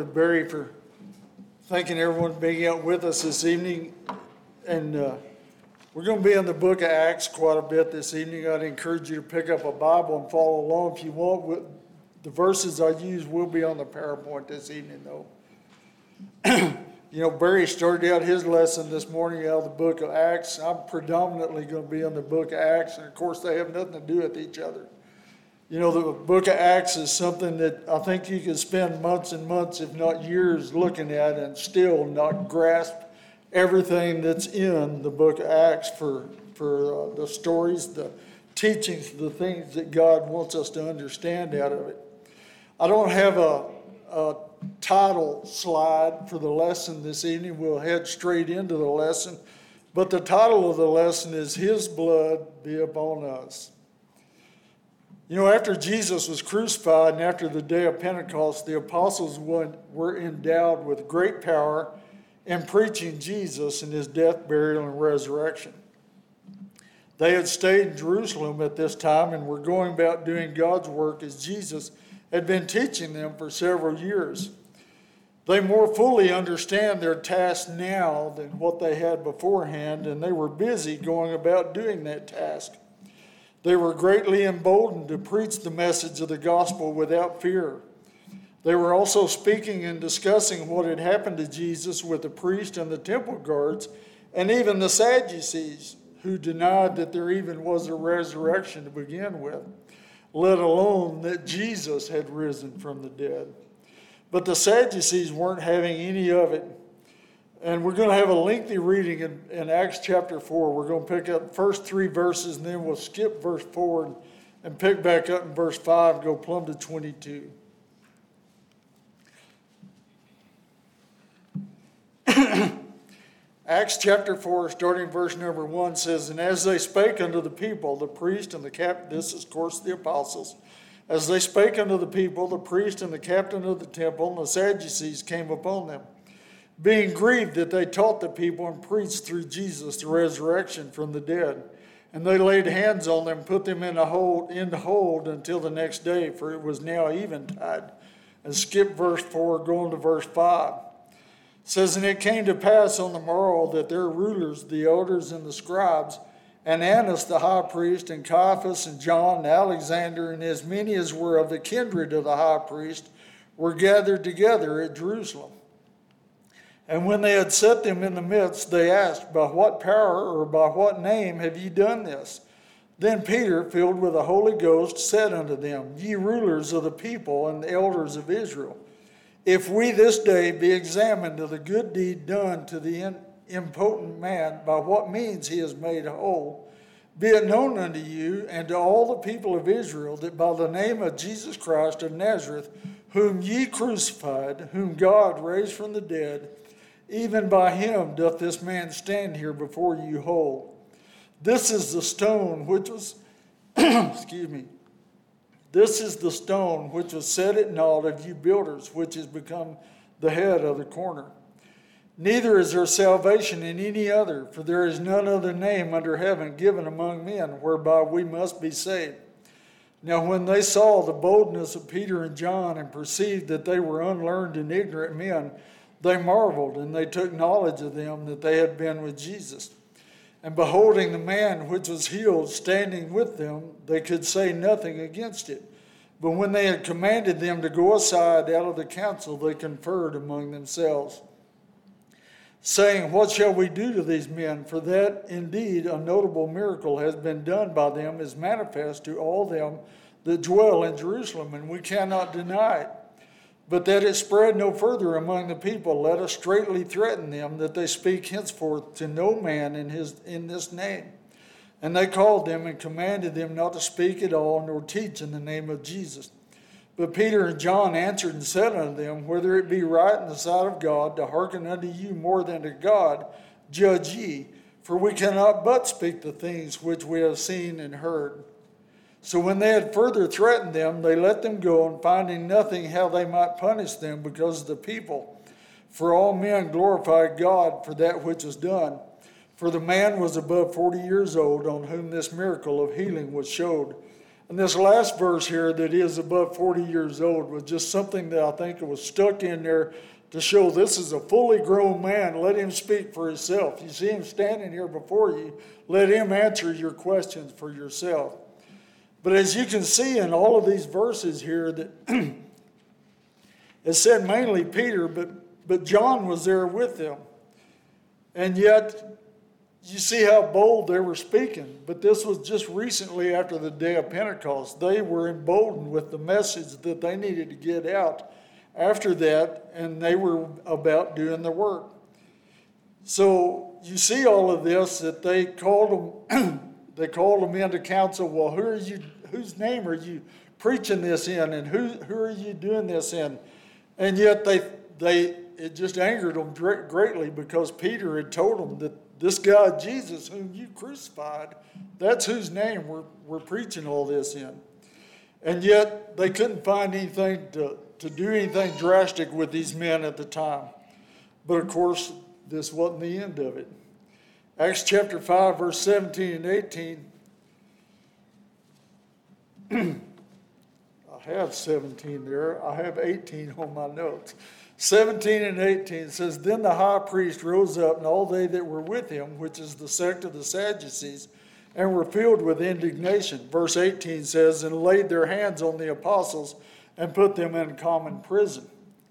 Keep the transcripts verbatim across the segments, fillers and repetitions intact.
with Barry for thanking everyone for being out with us this evening. And uh, we're going to be in the book of Acts quite a bit this evening. I'd encourage you to pick up a Bible and follow along if you want. The verses I use will be on the PowerPoint this evening, though. You know, Barry started out his lesson this morning out of the book of Acts. I'm predominantly going to be on the book of Acts, and of course they have nothing to do with each other. You know, the book of Acts is something that I think you could spend months and months, if not years, looking at and still not grasp everything that's in the book of Acts for, for uh, the stories, the teachings, the things that God wants us to understand out of it. I don't have a, a title slide for the lesson this evening. We'll head straight into the lesson. But the title of the lesson is His Blood Be Upon Us. You know, after Jesus was crucified and after the day of Pentecost, the apostles were endowed with great power in preaching Jesus and his death, burial, and resurrection. They had stayed in Jerusalem at this time and were going about doing God's work as Jesus had been teaching them for several years. They more fully understand their task now than what they had beforehand, and they were busy going about doing that task. They were greatly emboldened to preach the message of the gospel without fear. They were also speaking and discussing what had happened to Jesus with the priest and the temple guards, and even the Sadducees, who denied that there even was a resurrection to begin with, let alone that Jesus had risen from the dead. But the Sadducees weren't having any of it. And we're going to have a lengthy reading in, in Acts chapter four. We're going to pick up the first three verses, and then we'll skip verse four and, and pick back up in verse five, go plumb to twenty-two. Acts chapter four, starting verse number one, says, And as they spake unto the people, the priest and the captain, this is, of course, the apostles, as they spake unto the people, the priest and the captain of the temple and the Sadducees came upon them, being grieved that they taught the people and preached through Jesus the resurrection from the dead. And they laid hands on them, put them in a hold, in the hold until the next day, for it was now eventide. And skip verse four, going to verse five. It says, And it came to pass on the morrow that their rulers, the elders and the scribes, and Annas the high priest, and Caiaphas, and John, and Alexander, and as many as were of the kindred of the high priest, were gathered together at Jerusalem. And when they had set them in the midst, they asked, By what power or by what name have ye done this? Then Peter, filled with the Holy Ghost, said unto them, Ye rulers of the people and the elders of Israel, if we this day be examined of the good deed done to the impotent man, by what means he is made whole, be it known unto you and to all the people of Israel that by the name of Jesus Christ of Nazareth, whom ye crucified, whom God raised from the dead, even by him doth this man stand here before you whole. This is the stone which was, excuse me, this is the stone which was set at naught of you builders, which has become the head of the corner. Neither is there salvation in any other, for there is none other name under heaven given among men whereby we must be saved. Now when they saw the boldness of Peter and John and perceived that they were unlearned and ignorant men, they marveled, and they took knowledge of them that they had been with Jesus. And beholding the man which was healed standing with them, they could say nothing against it. But when they had commanded them to go aside out of the council, they conferred among themselves, saying, What shall we do to these men? For that indeed a notable miracle has been done by them is manifest to all them that dwell in Jerusalem, and we cannot deny it. But that it spread no further among the people, let us straitly threaten them that they speak henceforth to no man in his in this name. And they called them and commanded them not to speak at all, nor teach in the name of Jesus. But Peter and John answered and said unto them, Whether it be right in the sight of God to hearken unto you more than to God, judge ye, for we cannot but speak the things which we have seen and heard. So when they had further threatened them, they let them go, and finding nothing how they might punish them because of the people. For all men glorified God for that which was done. For the man was above forty years old, on whom this miracle of healing was showed. And this last verse here that is above forty years old was just something that I think was stuck in there to show this is a fully grown man. Let him speak for himself. You see him standing here before you. Let him answer your questions for yourself. But as you can see in all of these verses here, that it said mainly Peter, but, but John was there with them. And yet, you see how bold they were speaking. But this was just recently after the day of Pentecost. They were emboldened with the message that they needed to get out after that, and they were about doing the work. So you see all of this, that they called them, they called them into council. Well, who are you? Whose name are you preaching this in, and who who are you doing this in? And yet they they it just angered them greatly, because Peter had told them that this guy Jesus, whom you crucified, that's whose name we're we're preaching all this in. And yet they couldn't find anything to. to do anything drastic with these men at the time. But of course, this wasn't the end of it. Acts chapter five, verse seventeen and eighteen. I have seventeen there. I have eighteen on my notes. seventeen and eighteen says, Then the high priest rose up, and all they that were with him, which is the sect of the Sadducees, and were filled with indignation. Verse eighteen says, And laid their hands on the apostles, and put them in common prison.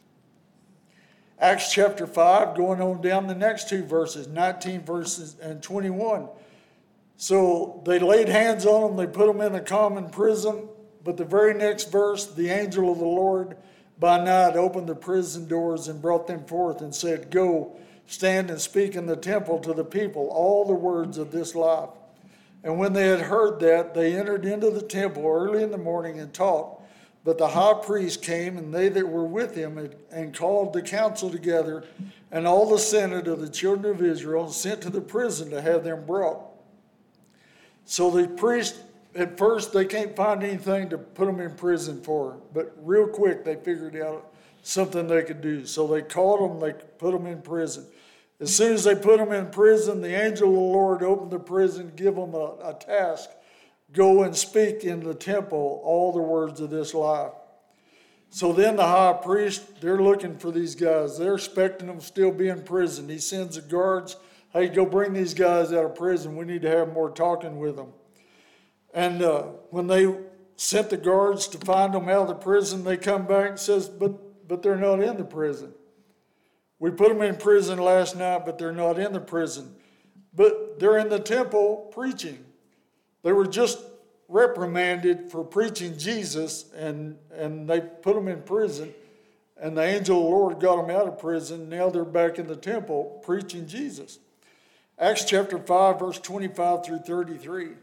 Acts chapter five, going on down the next two verses, nineteen verses and twenty-one. So they laid hands on them, they put them in a common prison, but the very next verse, the angel of the Lord by night opened the prison doors and brought them forth and said, Go, stand and speak in the temple to the people all the words of this life. And when they had heard that, they entered into the temple early in the morning and taught. But the high priest came, and they that were with him, and, and called the council together, and all the senate of the children of Israel, and sent to the prison to have them brought. So the priest, at first, they can't find anything to put them in prison for, but real quick they figured out something they could do. So they called them, they put them in prison. As soon as they put them in prison, the angel of the Lord opened the prison, give them a, a task. Go and speak in the temple all the words of this life. So then the high priest, they're looking for these guys. They're expecting them to still be in prison. He sends the guards, hey, go bring these guys out of prison. We need to have more talking with them. And uh, when they sent the guards to find them out of the prison, they come back and says, but, but they're not in the prison. We put them in prison last night, but they're not in the prison. But they're in the temple preaching. They were just reprimanded for preaching Jesus, and, and they put them in prison, and the angel of the Lord got them out of prison. Now they're back in the temple preaching Jesus. Acts chapter five, verse twenty-five through thirty-three.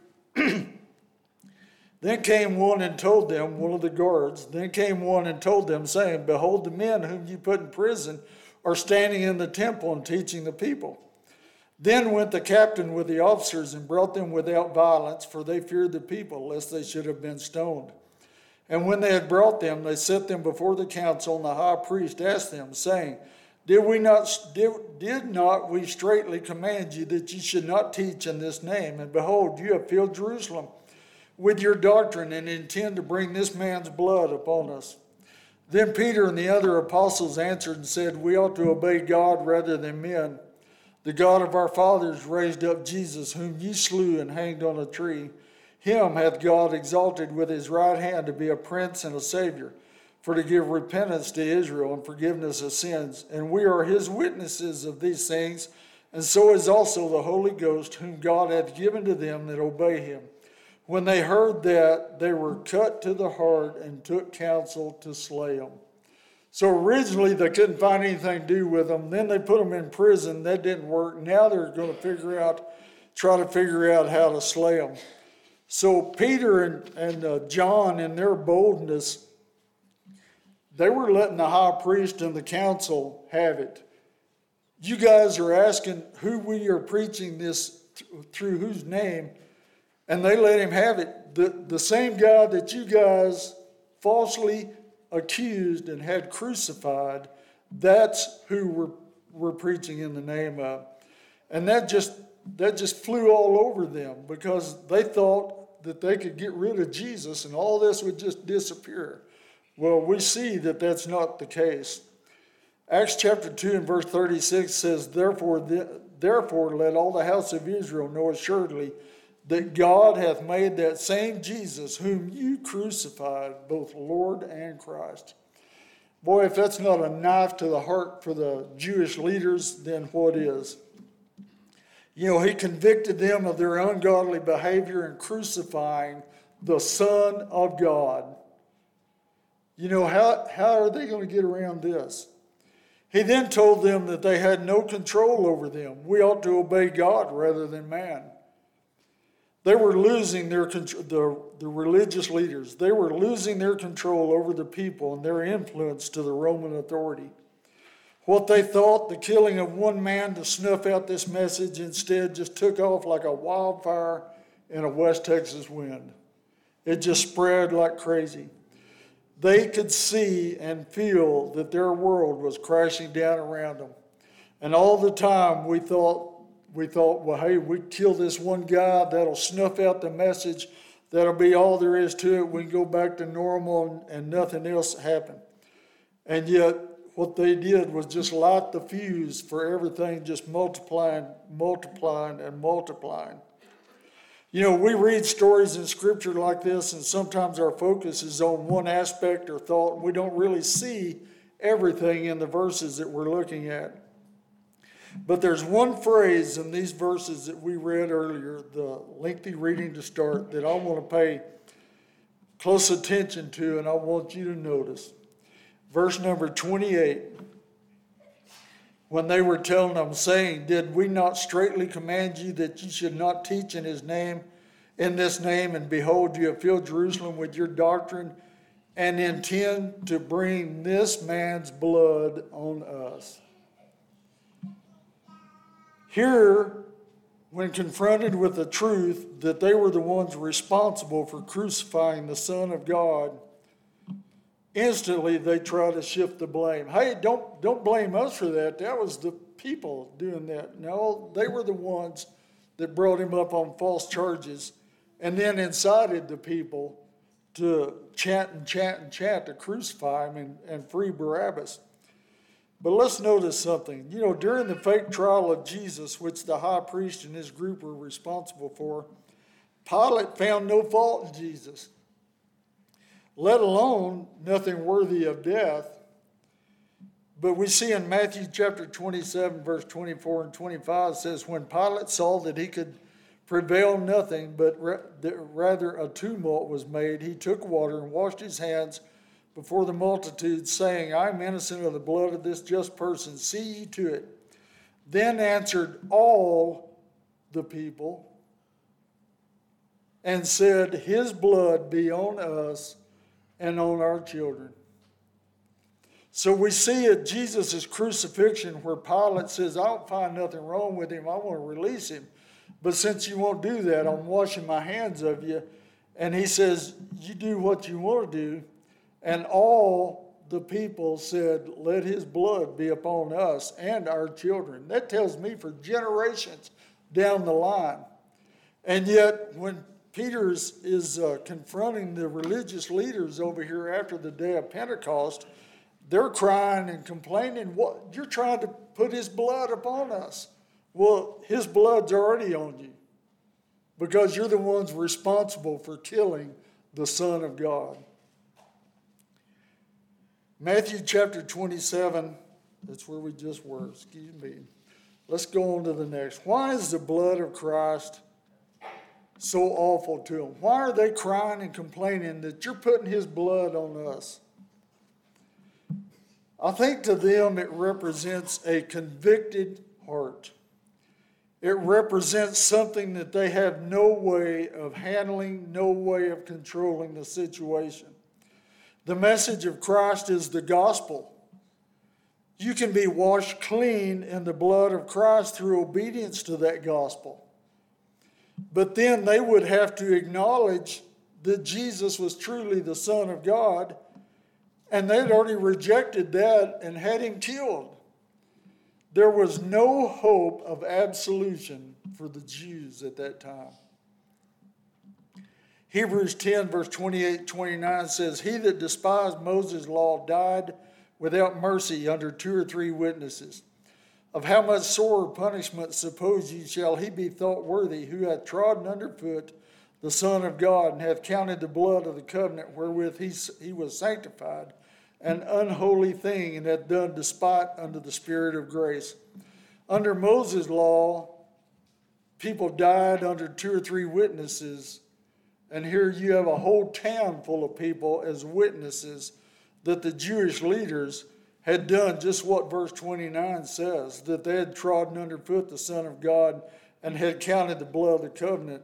Then came one and told them, one of the guards, then came one and told them, saying, Behold, the men whom you put in prison are standing in the temple and teaching the people. Then went the captain with the officers and brought them without violence, for they feared the people, lest they should have been stoned. And when they had brought them, they set them before the council, and the high priest asked them, saying, Did we not did, did not we straitly command you that ye should not teach in this name? And behold, you have filled Jerusalem with your doctrine, and intend to bring this man's blood upon us. Then Peter and the other apostles answered and said, We ought to obey God rather than men. The God of our fathers raised up Jesus, whom ye slew and hanged on a tree. Him hath God exalted with his right hand to be a prince and a savior, for to give repentance to Israel and forgiveness of sins. And we are his witnesses of these things, and so is also the Holy Ghost, whom God hath given to them that obey him. When they heard that, they were cut to the heart and took counsel to slay him. So originally they couldn't find anything to do with them. Then they put them in prison. That didn't work. Now they're going to figure out, try to figure out how to slay them. So Peter and, and uh, John, in their boldness, they were letting the high priest and the council have it. You guys are asking who we are preaching this th- through whose name, and they let him have it. The, the same guy that you guys falsely accused and had crucified, that's who we're, we're preaching in the name of. And that just that just flew all over them, because they thought that they could get rid of Jesus and all this would just disappear. Well, we see that that's not the case. Acts chapter two and verse thirty-six says, Therefore, the, therefore let all the house of Israel know assuredly that God hath made that same Jesus whom you crucified, both Lord and Christ. Boy, if that's not a knife to the heart for the Jewish leaders, then what is? You know, he convicted them of their ungodly behavior in crucifying the Son of God. You know, how, how are they going to get around this? He then told them that they had no control over them. We ought to obey God rather than man. They were losing their the, the religious leaders. They were losing their control over the people and their influence to the Roman authority. What they thought, the killing of one man to snuff out this message, instead just took off like a wildfire in a West Texas wind. It just spread like crazy. They could see and feel that their world was crashing down around them. And all the time we thought, we thought, well, hey, we kill this one guy, that'll snuff out the message, that'll be all there is to it, we can go back to normal and, and nothing else happened. And yet, what they did was just light the fuse for everything just multiplying, multiplying, and multiplying. You know, we read stories in Scripture like this, and sometimes our focus is on one aspect or thought, and we don't really see everything in the verses that we're looking at. But there's one phrase in these verses that we read earlier, the lengthy reading to start, that I want to pay close attention to, and I want you to notice. Verse number twenty-eight, when they were telling them, saying, Did we not straitly command you that you should not teach in his name, in this name, and behold, you have filled Jerusalem with your doctrine, and intend to bring this man's blood on us? Here, when confronted with the truth that they were the ones responsible for crucifying the Son of God, instantly they try to shift the blame. Hey, don't, don't blame us for that. That was the people doing that. No, they were the ones that brought him up on false charges and then incited the people to chant and chant and chant to crucify him and, and free Barabbas. But let's notice something. You know, during the fake trial of Jesus, which the high priest and his group were responsible for, Pilate found no fault in Jesus, let alone nothing worthy of death. But we see in Matthew chapter twenty-seven, verse twenty-four and twenty-five, says, When Pilate saw that he could prevail nothing, but rather a tumult was made, he took water and washed his hands before the multitude, saying, I am innocent of the blood of this just person. See ye to it. Then answered all the people and said, His blood be on us and on our children. So we see at Jesus' crucifixion where Pilate says, I don't find nothing wrong with him. I want to release him. But since you won't do that, I'm washing my hands of you. And he says, you do what you want to do. And all the people said, let his blood be upon us and our children. That tells me for generations down the line. And yet when Peter is, is uh, confronting the religious leaders over here after the day of Pentecost, they're crying and complaining, what, you're trying to put his blood upon us. Well, his blood's already on you because you're the ones responsible for killing the Son of God. Matthew chapter twenty-seven, that's where we just were, excuse me. Let's go on to the next. Why is the blood of Christ so awful to them? Why are they crying and complaining that you're putting his blood on us? I think to them it represents a convicted heart. It represents something that they have no way of handling, no way of controlling the situation. The message of Christ is the gospel. You can be washed clean in the blood of Christ through obedience to that gospel. But then they would have to acknowledge that Jesus was truly the Son of God, and they'd already rejected that and had him killed. There was no hope of absolution for the Jews at that time. Hebrews ten, verse twenty-eight, twenty-nine says, he that despised Moses' law died without mercy under two or three witnesses. Of how much sorer punishment suppose ye shall he be thought worthy, who hath trodden under foot the Son of God, and hath counted the blood of the covenant wherewith he, he was sanctified an unholy thing, and hath done despite unto the Spirit of grace. Under Moses' law, people died under two or three witnesses, and here you have a whole town full of people as witnesses that the Jewish leaders had done just what verse twenty-nine says, that they had trodden underfoot the Son of God and had counted the blood of the covenant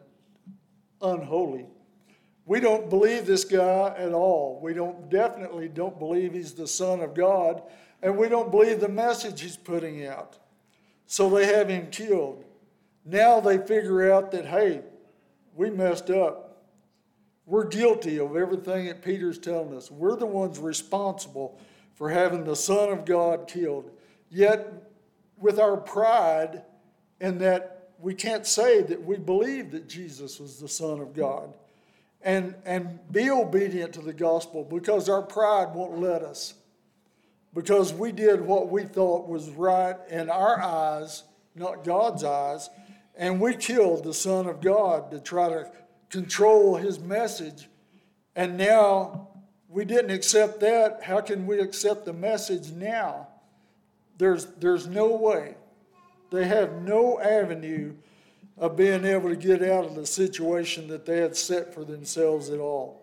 unholy. We don't believe this guy at all. We don't definitely don't believe he's the Son of God, and we don't believe the message he's putting out. So they have him killed. Now they figure out that, hey, we messed up. We're guilty of everything that Peter's telling us. We're the ones responsible for having the Son of God killed. Yet, with our pride in that we can't say that we believe that Jesus was the Son of God and, and be obedient to the gospel, because our pride won't let us. Because we did what we thought was right in our eyes, not God's eyes, and we killed the Son of God to try to control his message. And now we didn't accept that. How can we accept the message now? There's, there's no way. They have no avenue of being able to get out of the situation that they had set for themselves at all.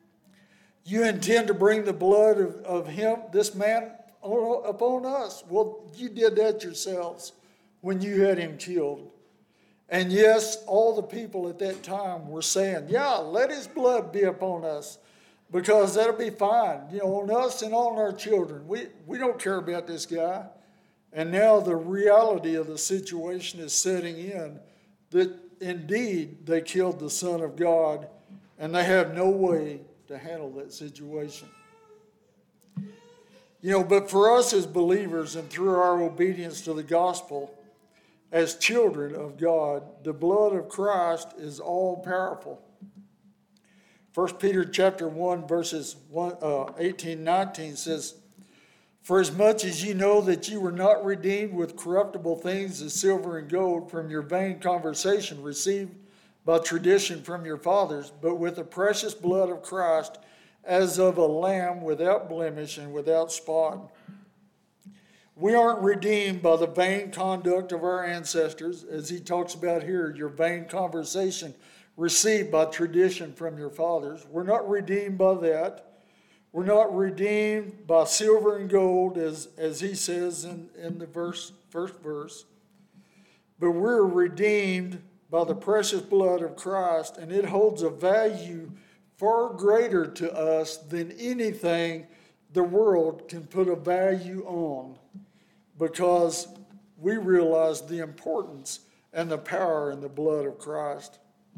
You intend to bring the blood of, of him, this man, upon us. Well, you did that yourselves when you had him killed. And yes, all the people at that time were saying, yeah, let his blood be upon us, because that'll be fine, you know, on us and on our children. We, we don't care about this guy. And now the reality of the situation is setting in, that indeed they killed the Son of God, and they have no way to handle that situation. You know, but for us as believers and through our obedience to the gospel, as children of God, the blood of Christ is all powerful. First Peter chapter one, verses one, uh, eighteen, nineteen says, for as much as ye know that ye were not redeemed with corruptible things as silver and gold from your vain conversation received by tradition from your fathers, but with the precious blood of Christ, as of a lamb without blemish and without spot. We aren't redeemed by the vain conduct of our ancestors, as he talks about here, your vain conversation received by tradition from your fathers. We're not redeemed by that. We're not redeemed by silver and gold, as, as he says in, in the verse, first verse. But we're redeemed by the precious blood of Christ, and it holds a value far greater to us than anything the world can put a value on, because we realize the importance and the power in the blood of Christ.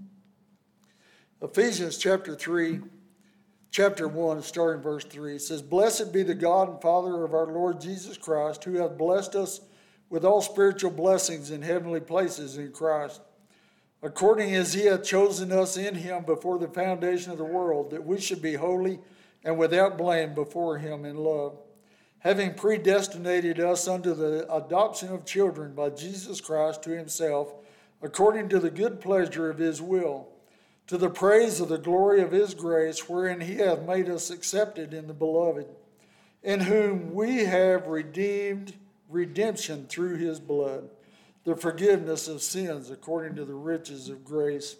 Ephesians chapter three, chapter one, starting verse three, says, blessed be the God and Father of our Lord Jesus Christ, who hath blessed us with all spiritual blessings in heavenly places in Christ, according as he hath chosen us in him before the foundation of the world, that we should be holy and without blame before him in love, having predestinated us unto the adoption of children by Jesus Christ to himself, according to the good pleasure of his will, to the praise of the glory of his grace, wherein he hath made us accepted in the beloved, in whom we have redeemed redemption through his blood, the forgiveness of sins according to the riches of grace.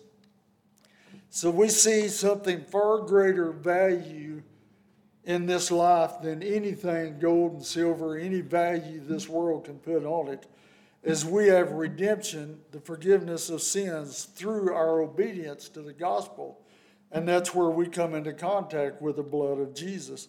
So we see something far greater value in this life than anything gold and silver, any value this world can put on it, as we have redemption, the forgiveness of sins, through our obedience to the gospel. And that's where we come into contact with the blood of Jesus.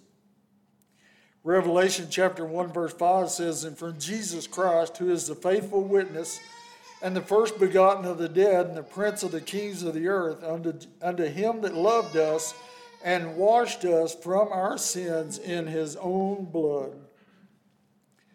Revelation chapter one, verse five says, and from Jesus Christ, who is the faithful witness, and the first begotten of the dead, and the prince of the kings of the earth, unto, unto him that loved us, and washed us from our sins in his own blood.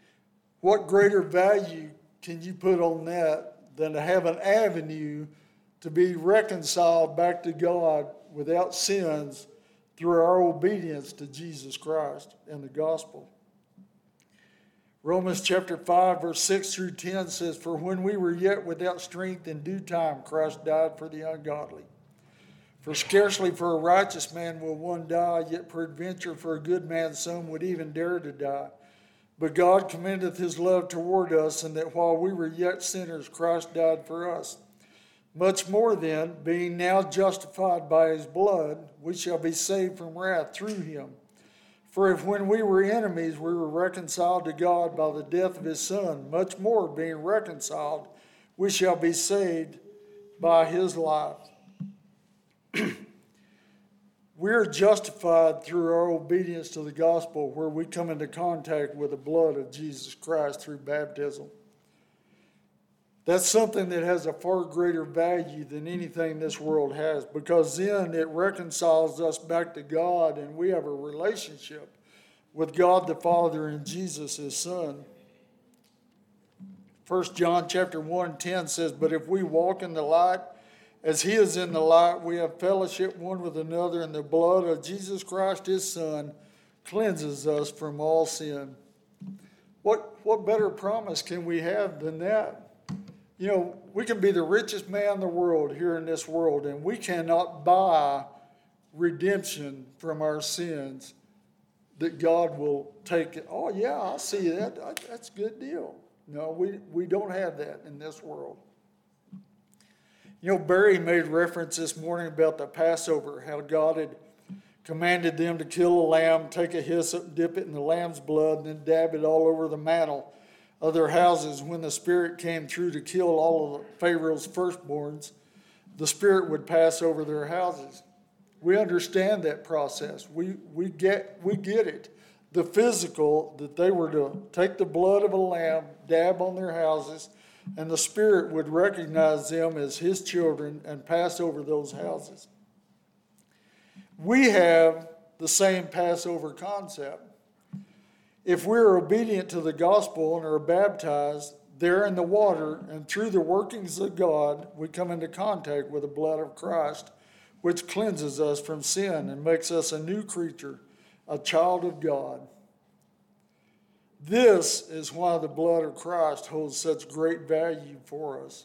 What greater value can you put on that than to have an avenue to be reconciled back to God without sins through our obedience to Jesus Christ and the gospel. Romans chapter five, verse six through ten says, "For when we were yet without strength, in due time Christ died for the ungodly. For scarcely for a righteous man will one die, yet peradventure for a good man some would even dare to die. But God commendeth his love toward us, and that while we were yet sinners, Christ died for us. Much more then, being now justified by his blood, we shall be saved from wrath through him. For if when we were enemies, we were reconciled to God by the death of his Son, much more, being reconciled, we shall be saved by his life." We are justified through our obedience to the gospel, where we come into contact with the blood of Jesus Christ through baptism. That's something that has a far greater value than anything this world has, because then it reconciles us back to God, and we have a relationship with God the Father and Jesus his Son. First John chapter one ten says, "But if we walk in the light, as he is in the light, we have fellowship one with another, and the blood of Jesus Christ his Son cleanses us from all sin." What, what better promise can we have than that? You know, we can be the richest man in the world here in this world, and we cannot buy redemption from our sins that God will take it. Oh, yeah, I see that. That's a good deal. No, we, we don't have that in this world. You know, Barry made reference this morning about the Passover, how God had commanded them to kill a lamb, take a hyssop, dip it in the lamb's blood, and then dab it all over the mantle of their houses. When the Spirit came through to kill all of Pharaoh's firstborns, the Spirit would pass over their houses. We understand that process. We, we, get, we get it. The physical, that they were to take the blood of a lamb, dab on their houses, and the Spirit would recognize them as his children and pass over those houses. We have the same Passover concept. If we're obedient to the gospel and are baptized there in the water, and through the workings of God, we come into contact with the blood of Christ, which cleanses us from sin and makes us a new creature, a child of God. This is why the blood of Christ holds such great value for us.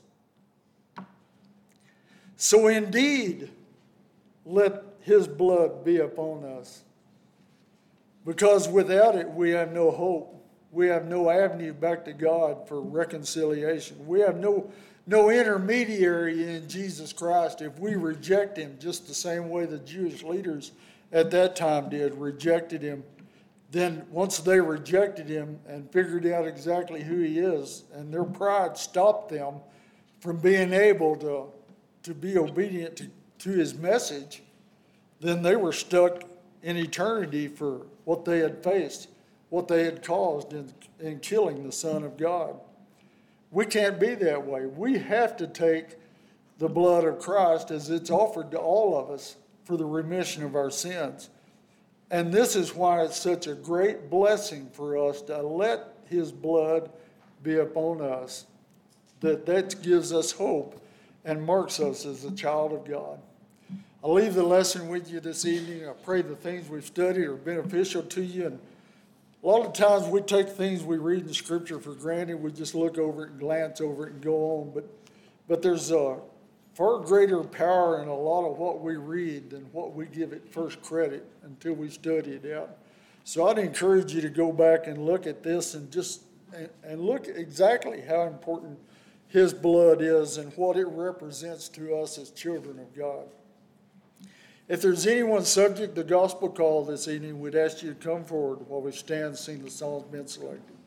So indeed, let his blood be upon us. Because without it, we have no hope. We have no avenue back to God for reconciliation. We have no, no intermediary in Jesus Christ. If we reject him, just the same way the Jewish leaders at that time did, rejected him, then once they rejected him and figured out exactly who he is, and their pride stopped them from being able to, to be obedient to, to his message, then they were stuck in eternity for what they had faced, what they had caused in, in killing the Son of God. We can't be that way. We have to take the blood of Christ as it's offered to all of us for the remission of our sins. And this is why it's such a great blessing for us to let his blood be upon us, that that gives us hope and marks us as a child of God. I'll leave the lesson with you this evening. I pray the things we've studied are beneficial to you. And a lot of times we take things we read in Scripture for granted. We just look over it and glance over it and go on. But, but there's a far greater power in a lot of what we read than what we give it first credit until we study it out. So I'd encourage you to go back and look at this and just and, and look exactly how important his blood is and what it represents to us as children of God. If there's anyone subject to gospel call this evening, we'd ask you to come forward while we stand and sing the songs being selected.